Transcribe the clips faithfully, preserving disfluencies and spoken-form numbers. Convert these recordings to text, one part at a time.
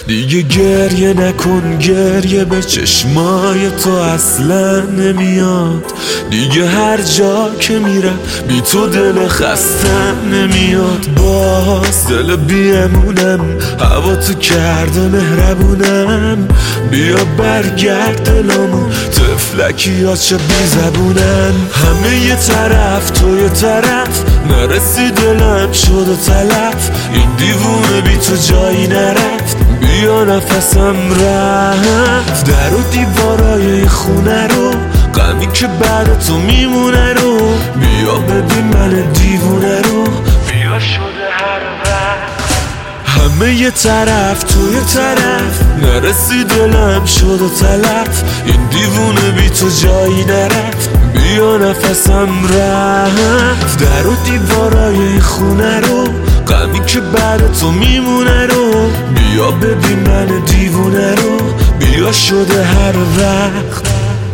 دیگه گریه نکن، گریه به چشمای تو اصلا نمیاد. دیگه هر جا که میرم بی تو دل خستم نمیاد. باز دل بیمونم، هوا تو کرده مهربونم. بیا برگرد دلامون، تفلکی ها چه بی زبونن. همه یه طرف تو یه طرف، نرسی دلم شد و تلف. این دیوونه بی تو جایی نرفت، بیا نفسم رفت. در و دیوارای خونه رو، غمی که بعد تو میمونه رو. بیا ببین من دیوونه رو، بیا شده هر وقت. همه یه طرف تو یه طرف، نرسی دلم شد و تلف. این دیوونه بی تو جایی نرفت، بیا نفسم رفت. در و دیوارای خونه رو، غمی که بعد تو میمونه رو. بیا ببین من دیوونه رو، بیا شده هر وقت.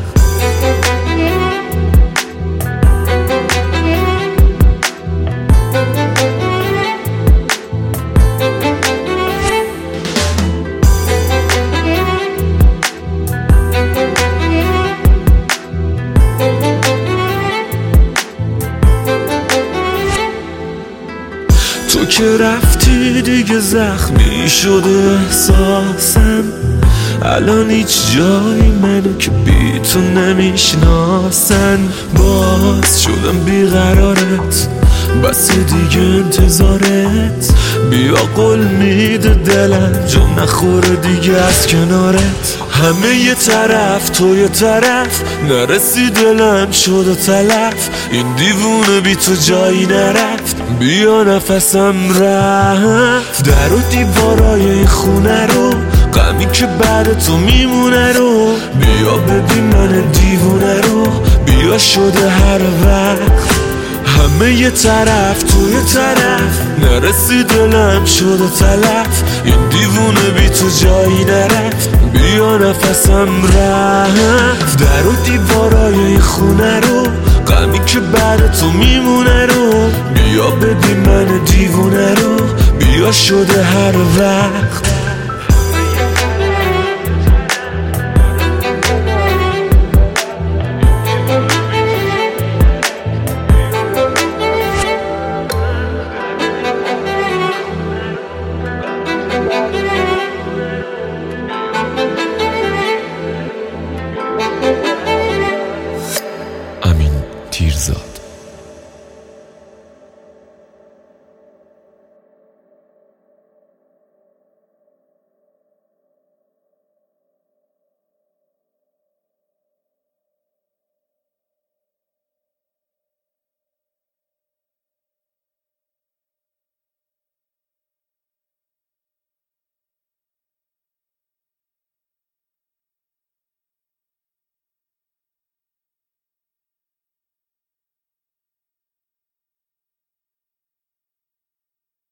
تو که رفتی دیگه زخمی شده احساسم. الان هیچ جایی منو که بی تو نمیشناسن. باز شدم بیقرارت، بس دیگه انتظارت. بیا قول میده دلم، جا نخوره دیگه از کنارت. همه یه طرف تو یه طرف، نرسی دلم شد و تلف. این دیوونه بی تو جایی نرفت، بیا نفسم رفت. در و دیوارای خونه رو، غمی که بعد تو میمونه رو. بیا ببین من دیوونه رو، بیا شده هر وقت. همه یه طرف تو یه طرف، نرسی دلم شد و تلف. این دیوونه بی تو جایی نرفت، بیا نفسم رفت. در و دیوارای خونه رو، غمی که بعد تو میمونه رو. بیا ببین من دیوونه رو، بیا شده هر وقت.